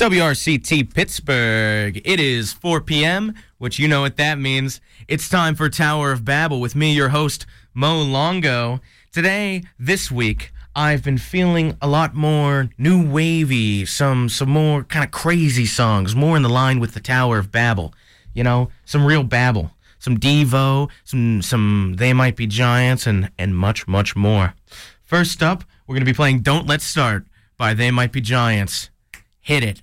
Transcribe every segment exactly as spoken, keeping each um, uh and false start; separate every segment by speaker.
Speaker 1: W R C T Pittsburgh. It is four p.m., which you know what that means. It's time for Tower of Babel with me, your host, Mo Longo. Today, this week, I've been feeling a lot more new wavy, some some more kind of crazy songs, more in the line with the Tower of Babel. You know, some real babble, some Devo, some some They Might Be Giants, and, and much, much more. First up, we're going to be playing Don't Let's Start by They Might Be Giants. Hit it.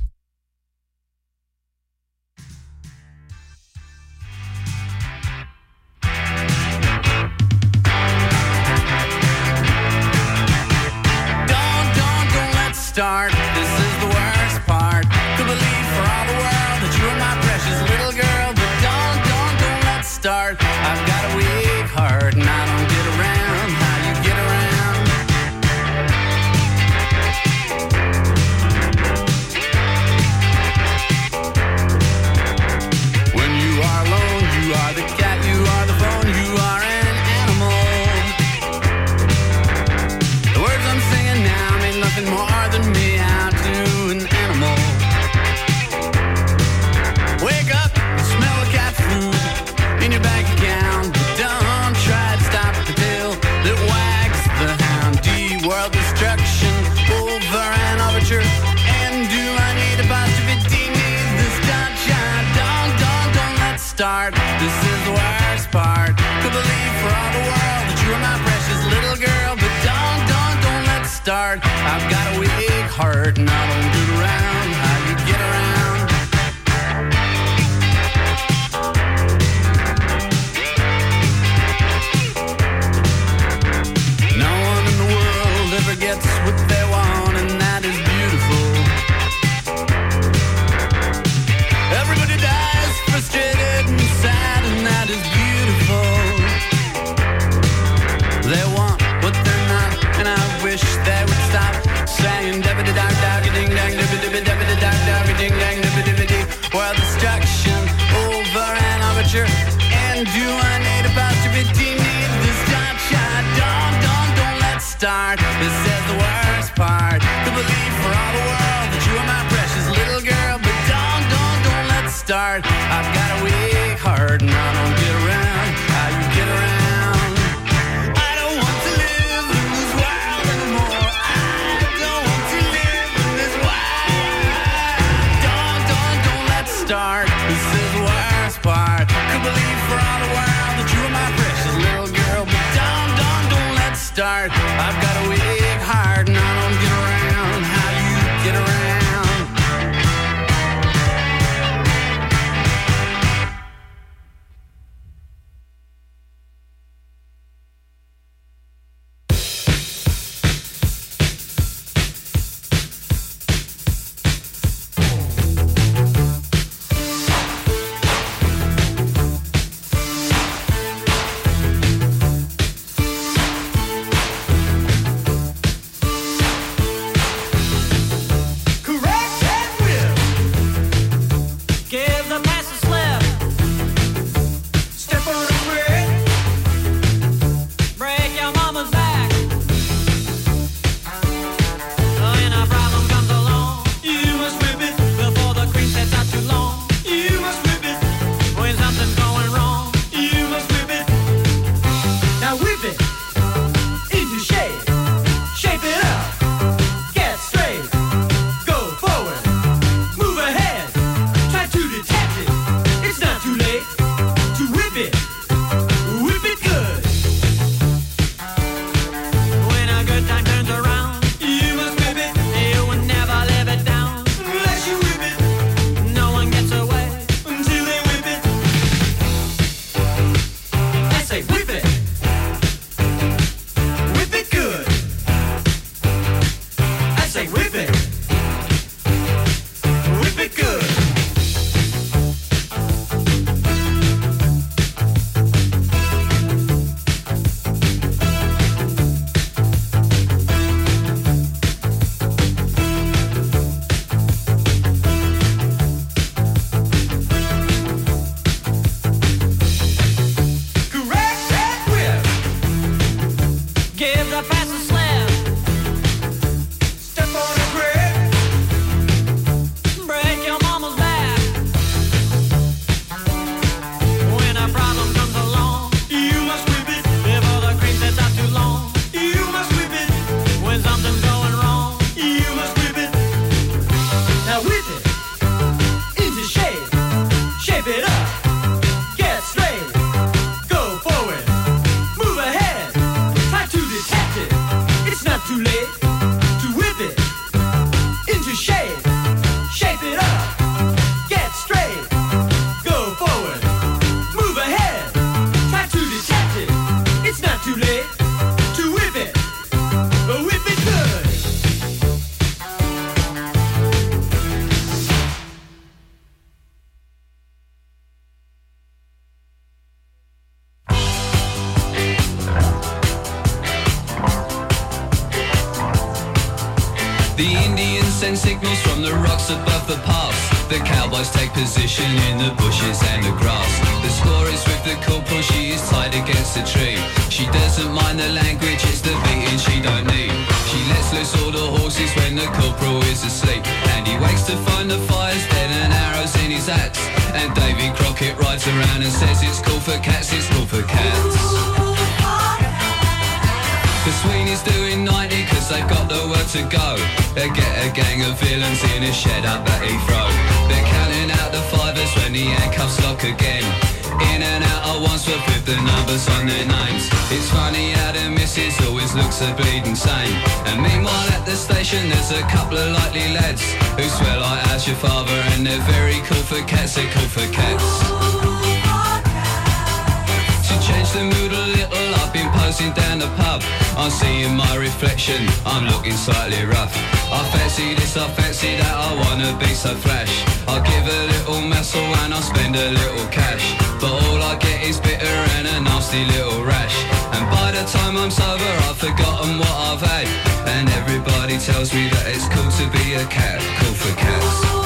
Speaker 2: Start. This is the worst part. Could believe for all the world that you are my precious little girl, but don't, don't, don't let's start. I've got a weak heart and I don't get around how you get around. When you are alone, you are the cat, you are the phone, you are an animal. The words I'm singing now mean nothing more than me out to an animal. Wake up and smell the cat food in your bank account, but don't try to stop the tail that wags the hound. D world destruction over an overture. And do I need a apostrophe D? Need this dot shot? Don't, don't, don't let's start. This is the worst part. Could believe for all the world that you are my precious little girl, but don't, don't, don't let's start. I've got a weak heart and I don't get around how you get around. No one in the world ever gets what they want, and that is beautiful. Everybody dies frustrated and sad, and that is beautiful. They want what they're not, and I wish they would stop saying dabba da da ding dang dabba dabba dabba da da ding dang dabba dabba dee. World destruction over an overture. And do I need a apostrophe D? Need this dot shot? Don't, don't, don't let's start. This is the worst part. To believe for all the world that you are my precious little girl, but don't, don't, don't let's start. I've got a weak heart and I don't get around how you get around. I don't want to live in this world anymore. I don't want to live in this world. Don't, don't, don't let's start. This is the worst part. Could believe for all the world that you are my precious little girl, but don't, don't, don't let's start. I've got a weak heart and I don't get around how you get around.
Speaker 3: too late to whip it into shape. Shape it up, get straight, go forward, move ahead, try to detect it. It's not too late to whip it, but whip it good.
Speaker 2: The Indians send signals from the rocks above the pass. The cowboys take position in the bushes and the grass. The score is with the corporal, she is tied against a tree. She doesn't mind the language, it's the beating she don't need. She lets loose all the horses when the corporal is asleep. And he wakes to find the fire's dead and arrows in his axe. And Davy Crockett rides around and says it's cool for cats, it's cool for cats. The Sweeney's doing ninety cause they've got the word to go. They get a gang of villains in a shed up at Heathrow. They're counting out the fivers when the handcuffs lock again. In and out at once but with the numbers on their names. It's funny how the missus always looks a bleeding sane. And meanwhile at the station there's a couple of likely lads who swear like as your father, and they're very cool for cats, they're cool for cats. To change the mood a little, I've been posing down the pub. I'm seeing my reflection, I'm looking slightly rough. I fancy this, I fancy that, I wanna be so flash. I'll give a little muscle and I'll spend a little cash. But all I get is bitter and a nasty little rash. And by the time I'm sober I've forgotten what I've had. And everybody tells me that it's cool to be a cat, cool for cats.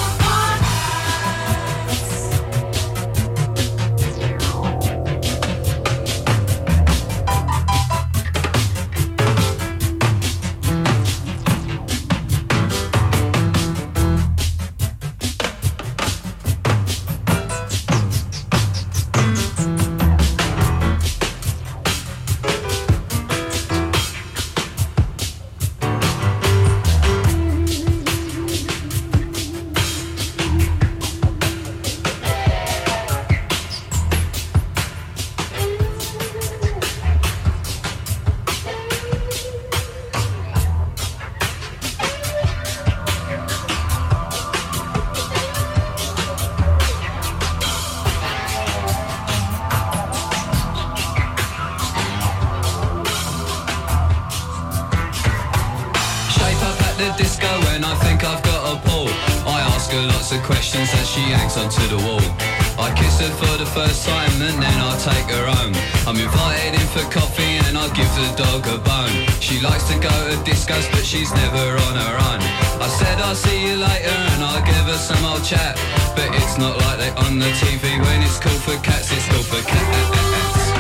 Speaker 2: Questions as she hangs onto the wall. I kiss her for the first time and then I take her home. I'm invited in for coffee and I give the dog a bone. She likes to go to discos but she's never on her own. I said I'll see you later and I'll give her some old chat. But it's not like they on the T V when it's cool for cats, it's cool for cats.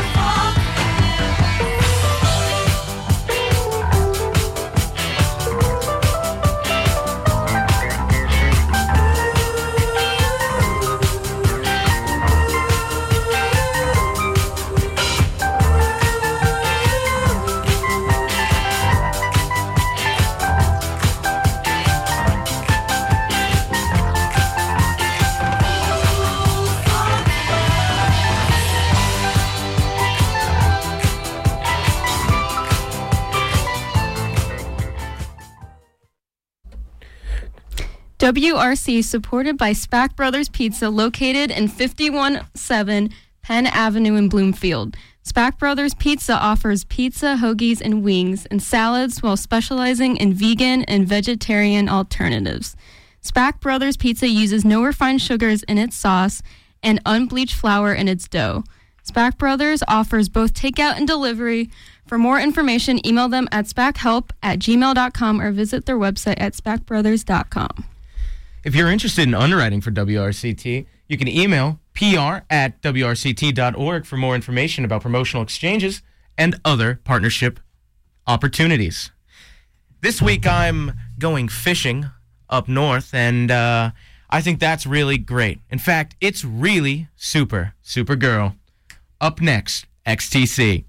Speaker 4: W R C supported by Spack Brothers Pizza, located in fifty-one seven Penn Avenue in Bloomfield. Spack Brothers Pizza offers pizza, hoagies, and wings, and salads while specializing in vegan and vegetarian alternatives. Spack Brothers Pizza uses no refined sugars in its sauce and unbleached flour in its dough. Spack Brothers offers both takeout and delivery. For more information, email them at spackhelp at gmail dot com or visit their website at spack brothers dot com.
Speaker 1: If you're interested in underwriting for W R C T, you can email P R at W R C T dot org for more information about promotional exchanges and other partnership opportunities. This week I'm going fishing up north, and uh, I think that's really great. In fact, it's really super, super girl. Up next, X T C.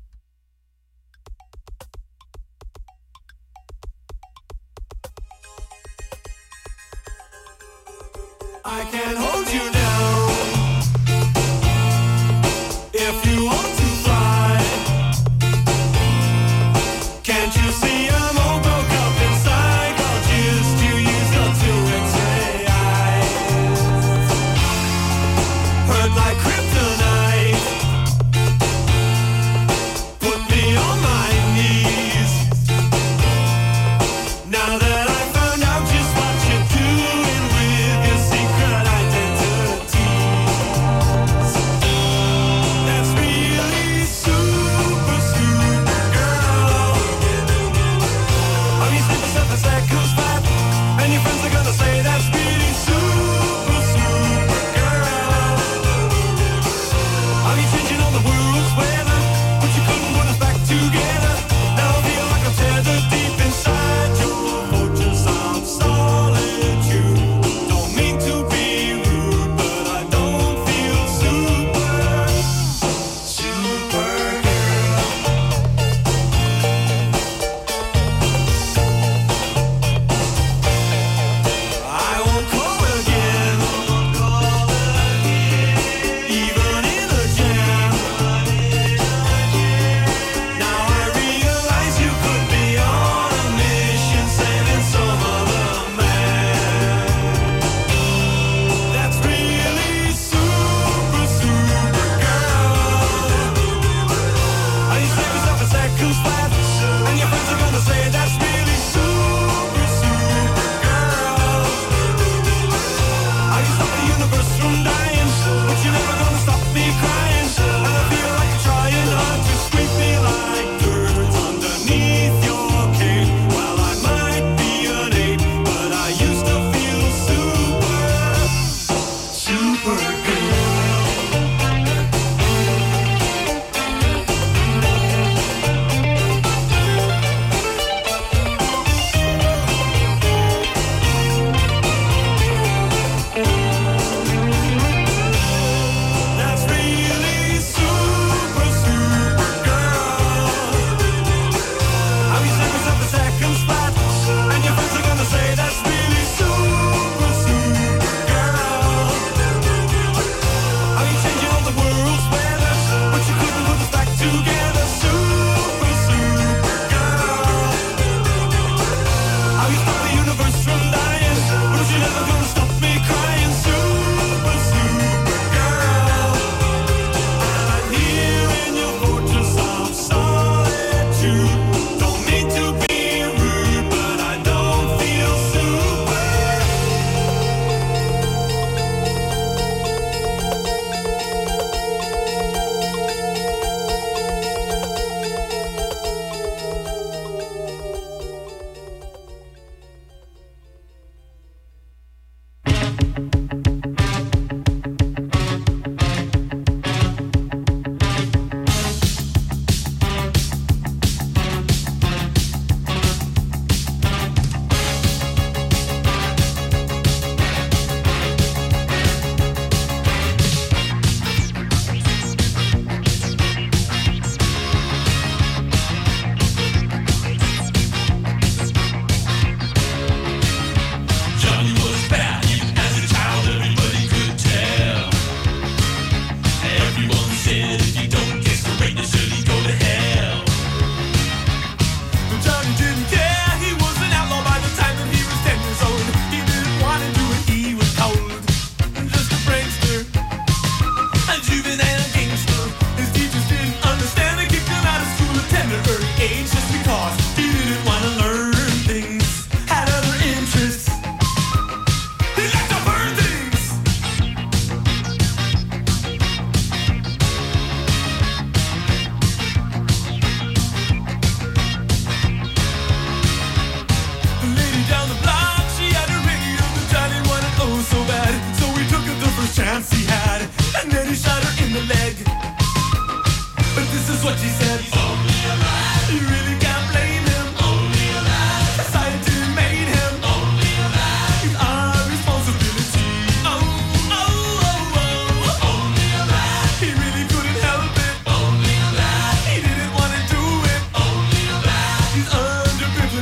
Speaker 3: I can hold you down if you want to fly. Can't you see us?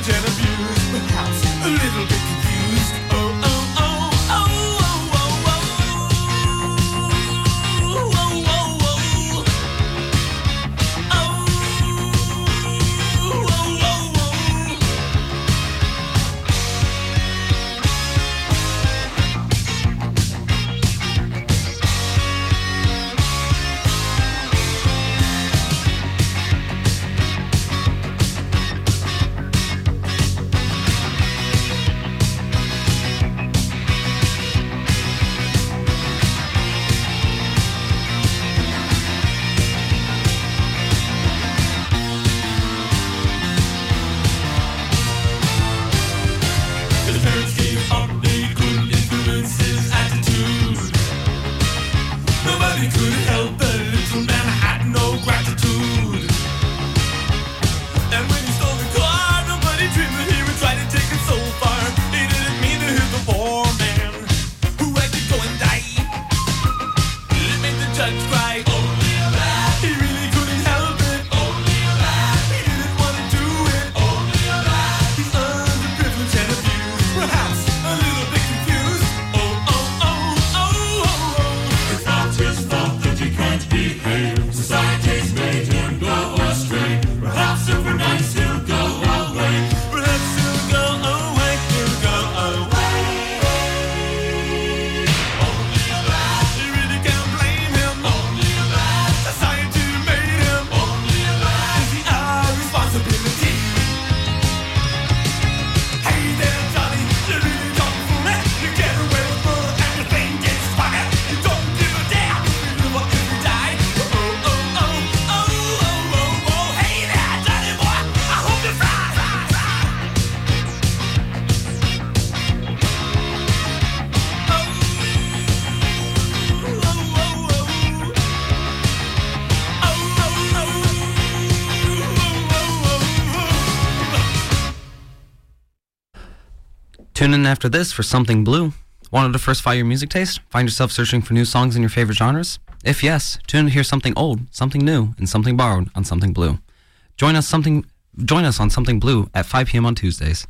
Speaker 3: privilege and abuse. Perhaps a little bit confused. Oh, oh, oh, oh, oh, oh, oh. Oh, oh, oh, oh. His parents gave up, they couldn't influence his attitude. Nobody could help the little man had no gratitude. And when he stole the car, nobody dreamed that he would try to take it so far. He didn't mean to hit the poor man who had to go and die. It made the judge cry. Only a man. He really couldn't help it. Only a man. He didn't want to do it. Only a man. He's underprivileged and abused. Perhaps a little bit confused. Oh, oh, oh, oh, oh, oh. It's not his fault that he can't behave. Society's made him go astray. Perhaps over nights he'll go away. Perhaps he'll go away. He'll go away. Only a man. You really can't blame him. Only a man. Society made him. Only a man. Is he our responsibility? Hey there, Johnny, you really don't fool me. You get away with murder and your thing gets fired. You don't give a damn if you live or if you die. Oh, oh, oh, oh, oh, oh, oh. Hey there, Johnny boy, I hope you fly.
Speaker 5: Tune in after this for Something Blue. Want to diversify your music taste? Find yourself searching for new songs in your favorite genres? If yes, tune in to hear something old, something new, and something borrowed on Something Blue. Join us something join us on Something Blue at five p.m. on Tuesdays.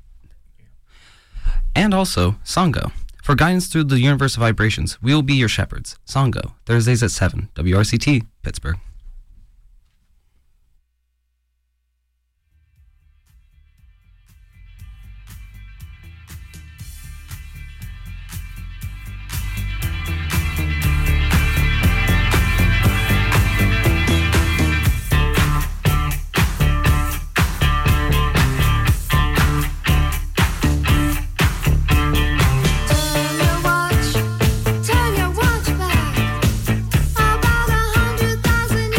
Speaker 5: And also, Songo. For guidance through the universe of vibrations, we will be your shepherds. Songo, Thursdays at seven, W R C T, Pittsburgh.
Speaker 6: Turn your watch, turn your watch back. About a hundred thousand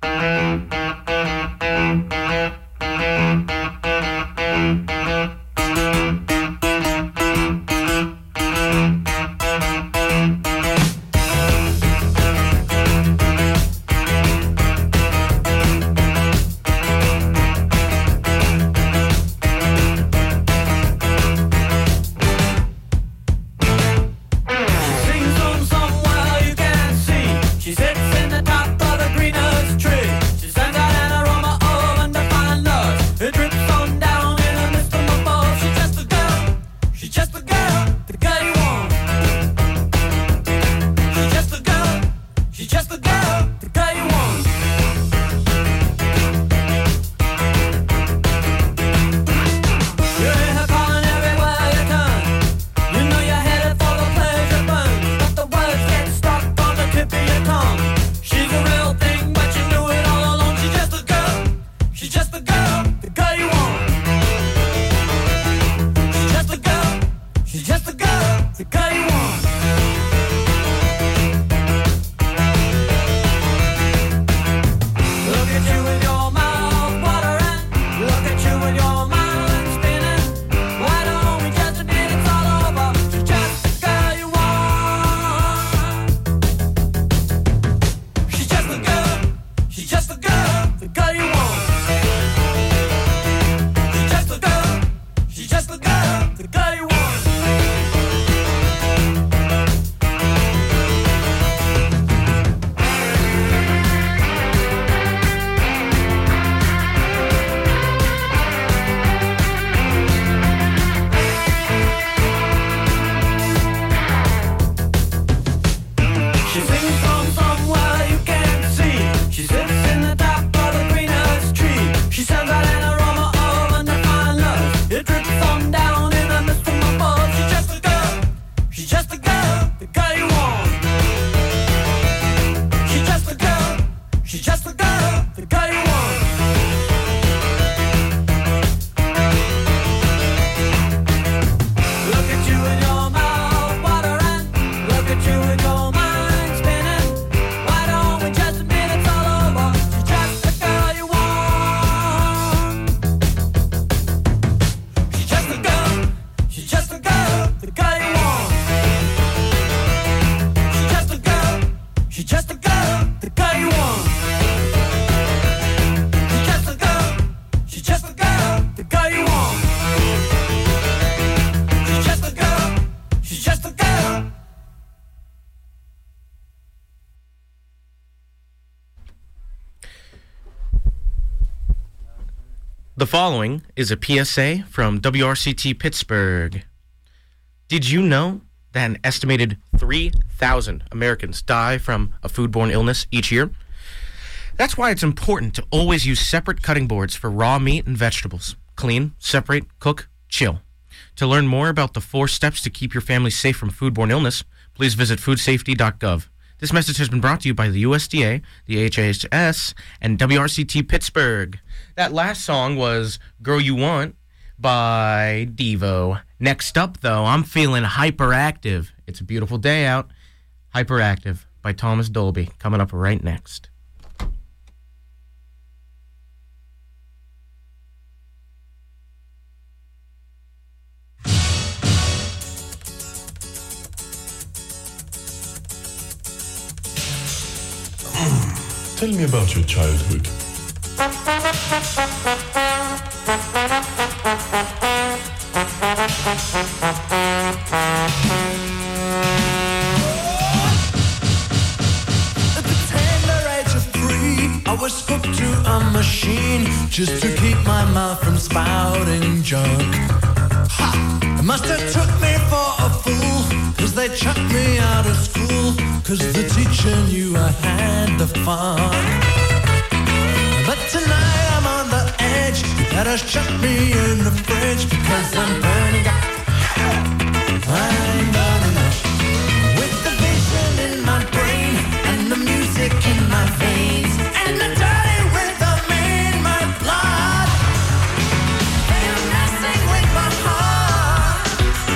Speaker 1: The following is a P S A from W R C T Pittsburgh. Did you know that an estimated three thousand Americans die from a foodborne illness each year? That's why it's important to always use separate cutting boards for raw meat and vegetables. Clean, separate, cook, chill. To learn more about the four steps to keep your family safe from foodborne illness, please visit food safety dot gov. This message has been brought to you by the U S D A, the H H S, and W R C T Pittsburgh. That last song was Girl You Want by Devo. Next up, though, I'm feeling hyperactive. It's a beautiful day out. Hyperactive by Thomas Dolby. Coming up right next.
Speaker 6: Tell me about your childhood.
Speaker 3: At the tender age of three, I was hooked to a machine just to keep my mouth from spouting junk. Ha! It must have took me for a fool, cause they chucked me out of school, cause the teacher knew I had the fun. But tonight I'm on the edge, better shut me in the fridge, because I'm burning up. I'm burning up. With the vision in my brain, and the music in my veins, and the dirty rhythm in my blood. They're messing with my heart,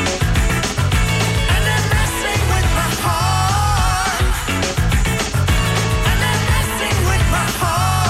Speaker 3: and they're messing with my heart, and they're messing with my heart.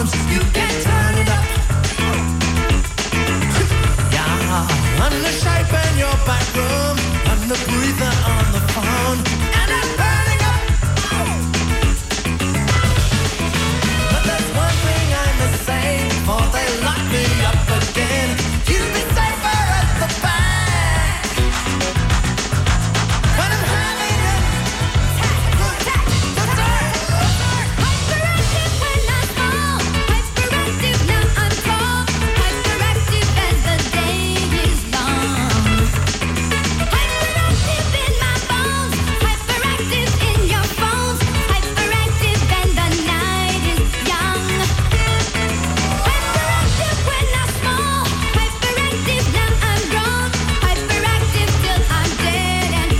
Speaker 3: bombs. You can turn it up. Yeah, on the shape in your back room, on the breather on the phone, and I'm burning up. But there's one thing I must say before they lock me up again. You'll be safer at the back. When I'm having a
Speaker 7: Hyperactive when I fall, hyperactive now I'm tall, hyperactive as the day is long. Hyperactive in my bones, hyperactive in your phones, hyperactive and the night is young. Hyperactive when I'm small, hyperactive now I'm grown, hyperactive till I'm dead and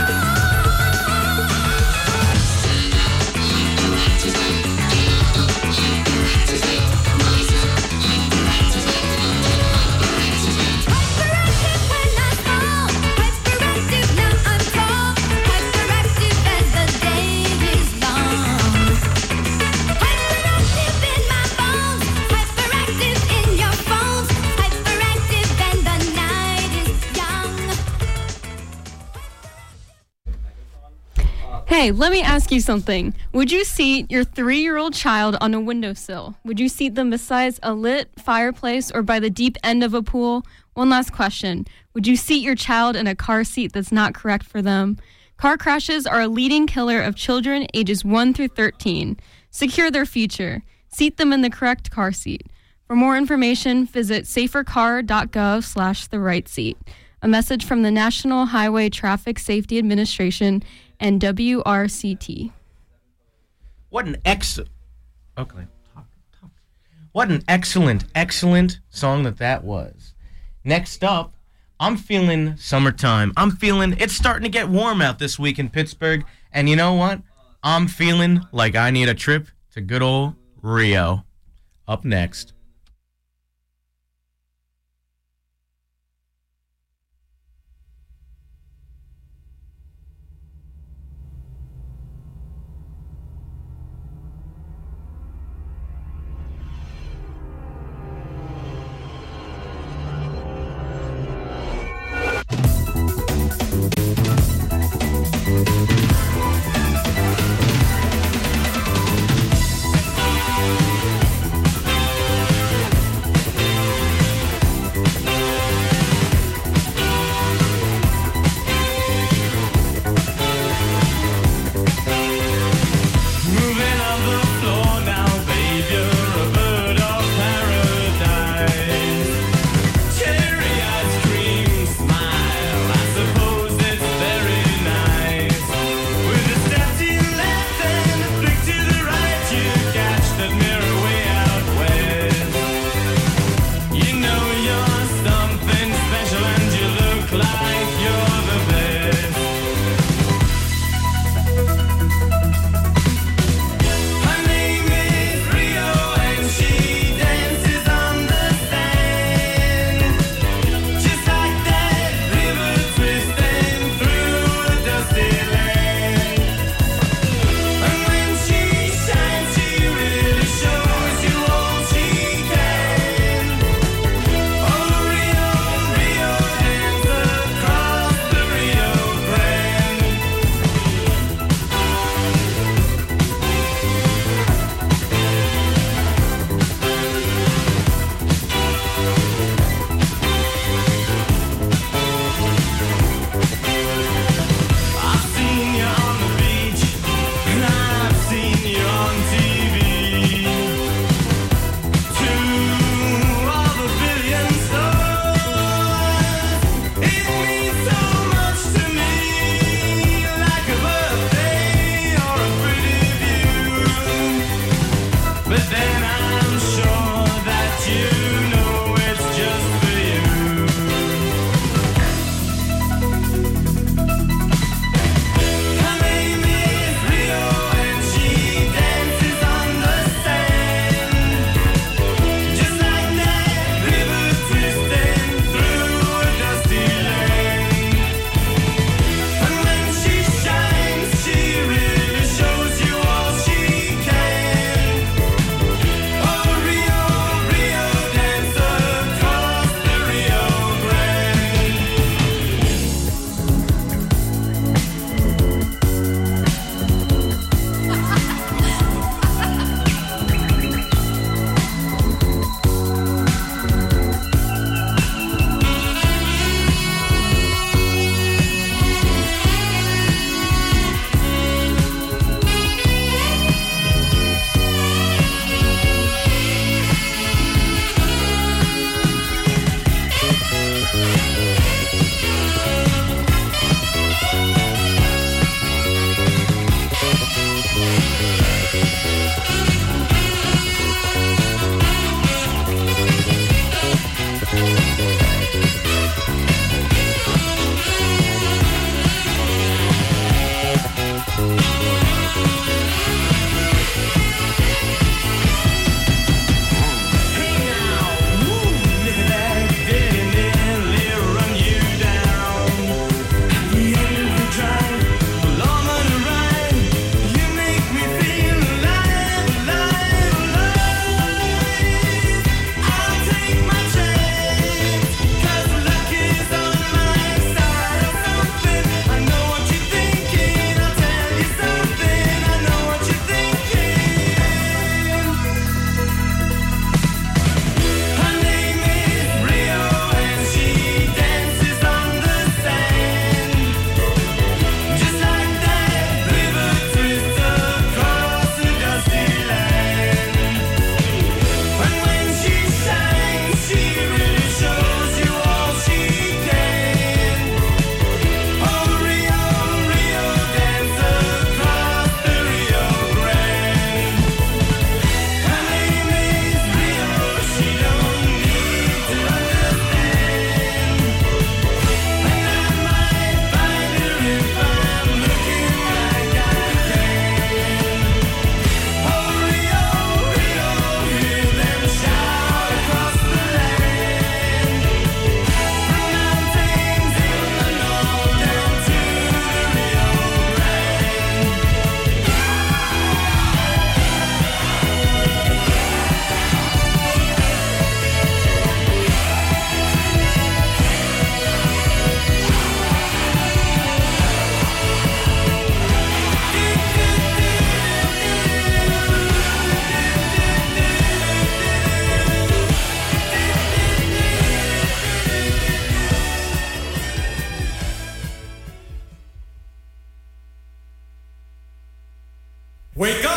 Speaker 7: hyperactive when I'm small, hyperactive now I'm tall, hyperactive as the day is long. Hyperactive in my bones, hyperactive in your phones, hyperactive and the night is young.
Speaker 4: Hey, let me ask you something. Would you seat your three-year-old child on a windowsill? Would you seat them beside a lit fireplace or by the deep end of a pool? One last question. Would you seat your child in a car seat that's not correct for them? Car crashes are a leading killer of children ages one through thirteen. Secure their future. Seat them in the correct car seat. For more information, visit safercar.gov slash the right seat. A message from the National Highway Traffic Safety Administration and W R C T.
Speaker 1: What an excellent... Okay, talk, talk. What an excellent, excellent song that that was. Next up, I'm feeling summertime. I'm feeling... It's starting to get warm out this week in Pittsburgh. And you know what? I'm feeling like I need a trip to good old Rio. Up next.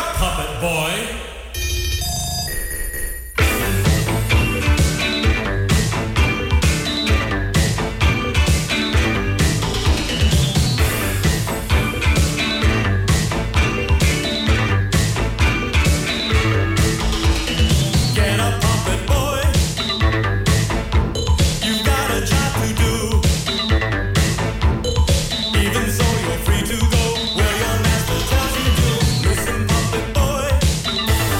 Speaker 3: up, puppet boy. Get up, puppet boy. You've got a job to do. Even so, you're free to go where your master tells you to. Listen, puppet boy.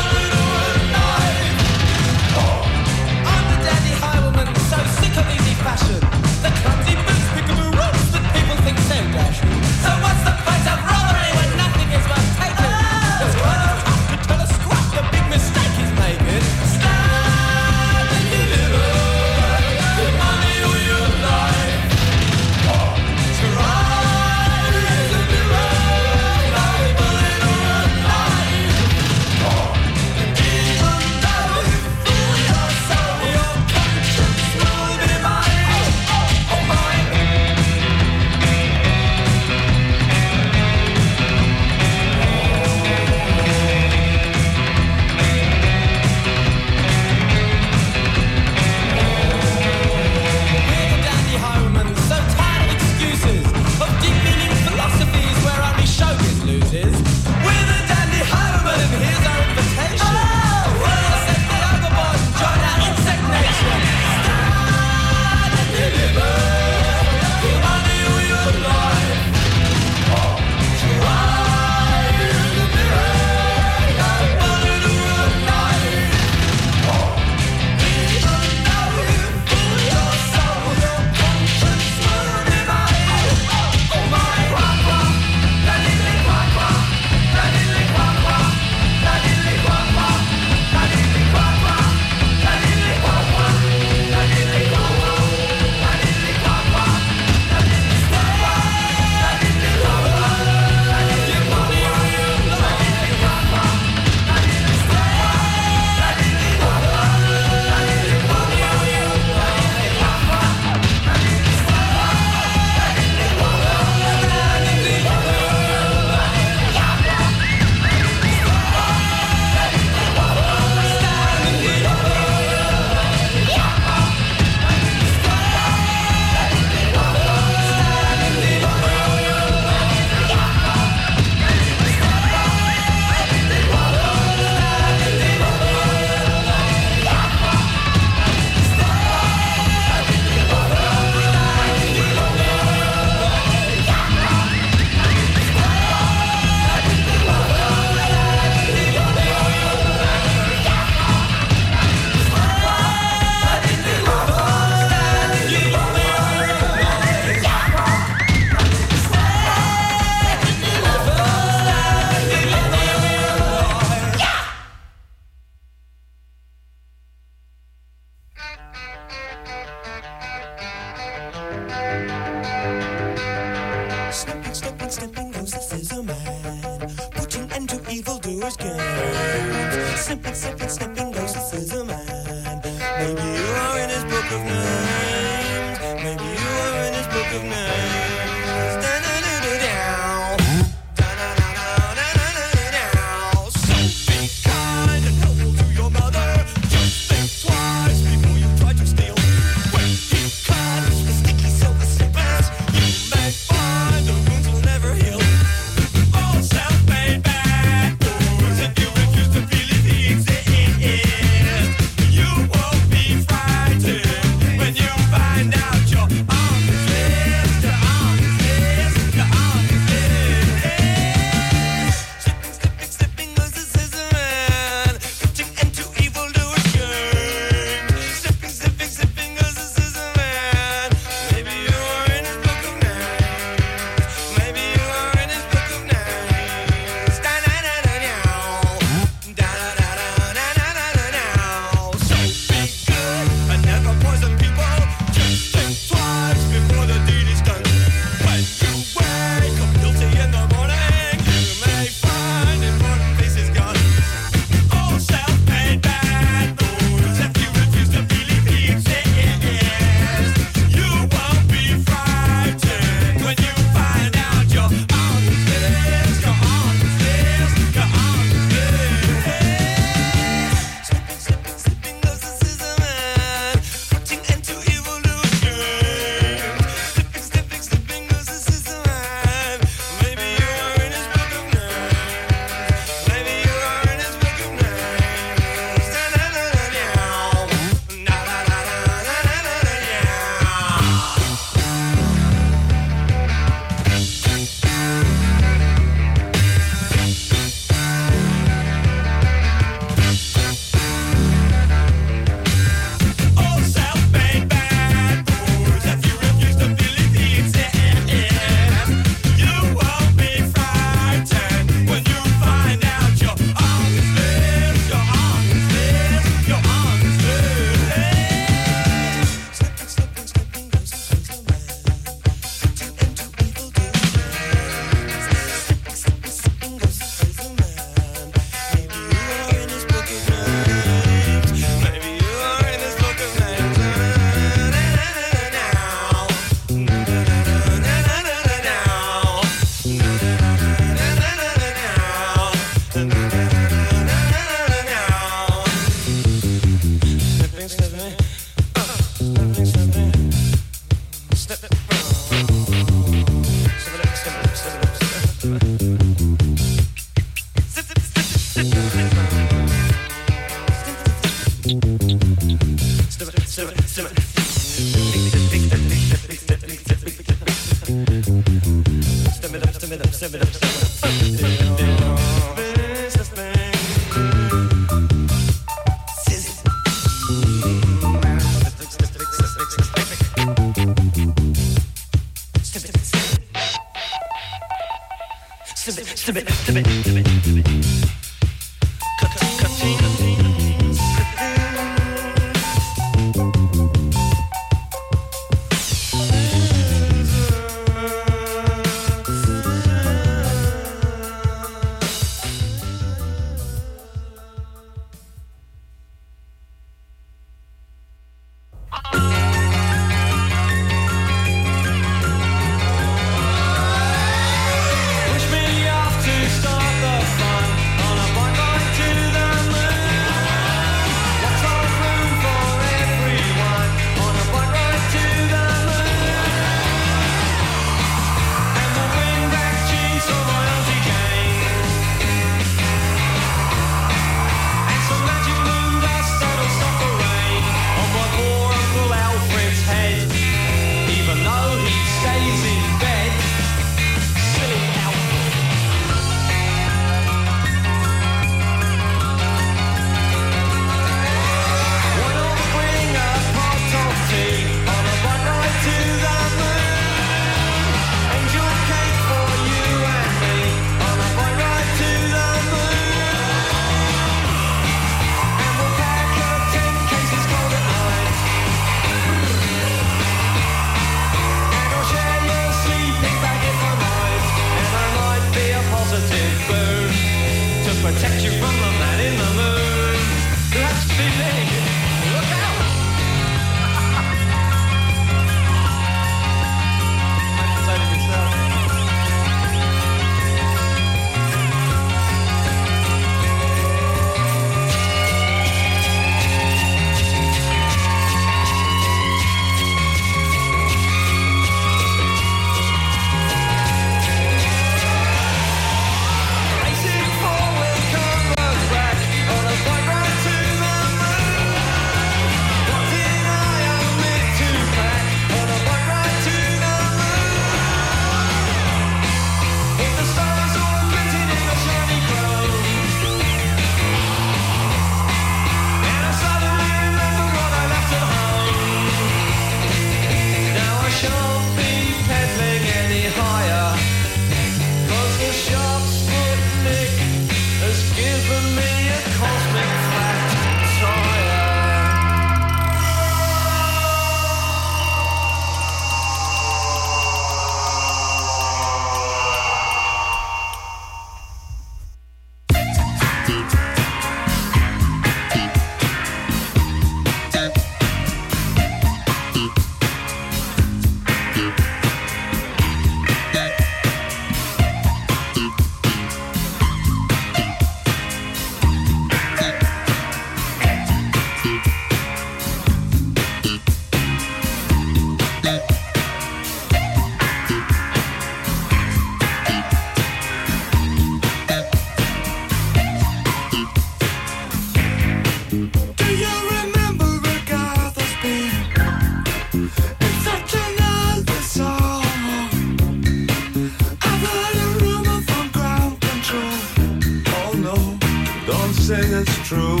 Speaker 8: true.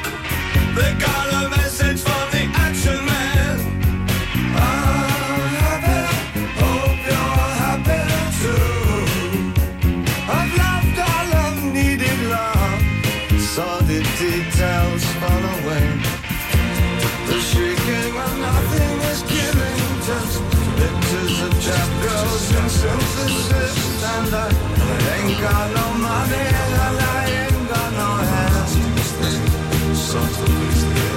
Speaker 8: They got a message from the action man. I'm happy, hope you're happy too. I've loved all I've needed love, saw the details fall away. The shrieking when nothing is given, just pictures of chap girls and synthesis. And I ain't got no money and I ain't got no hands. Something is there.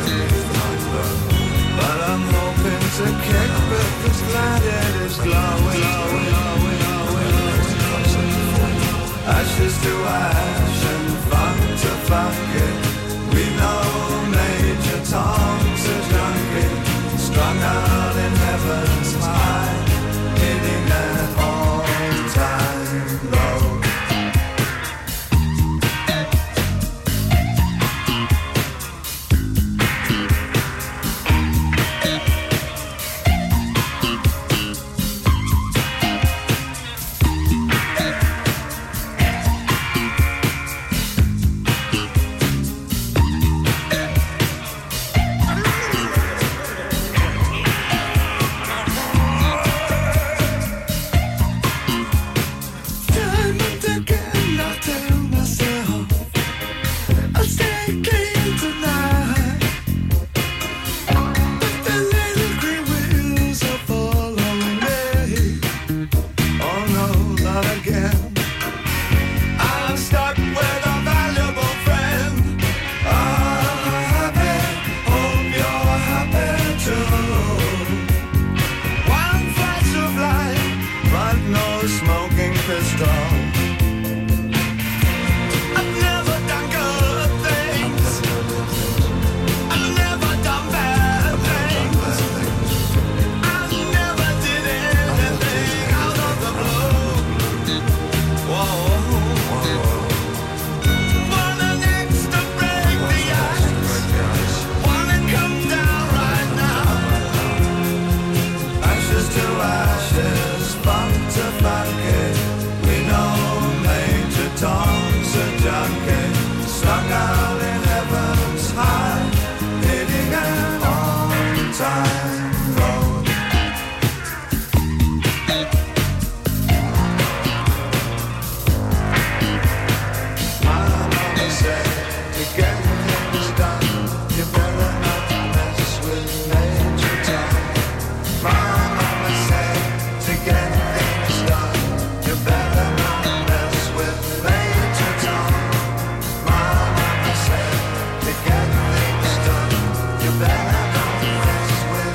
Speaker 8: time road. My mama said to get things done, you better not mess with Major Tom. My mama said to get things done, you better not mess with Major Tom. My mama said to get things done, you better not mess with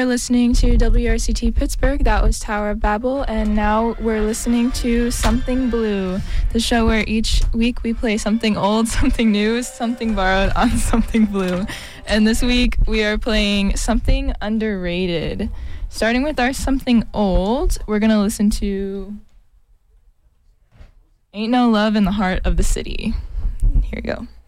Speaker 9: are listening to W R C T Pittsburgh. That was Tower of Babel. And now we're listening to Something Blue, the show where each week we play something old, something new, something borrowed on Something Blue. And this week we are playing Something Underrated. Starting with our Something Old, we're going to listen to Ain't No Love in the Heart of the City. Here you go.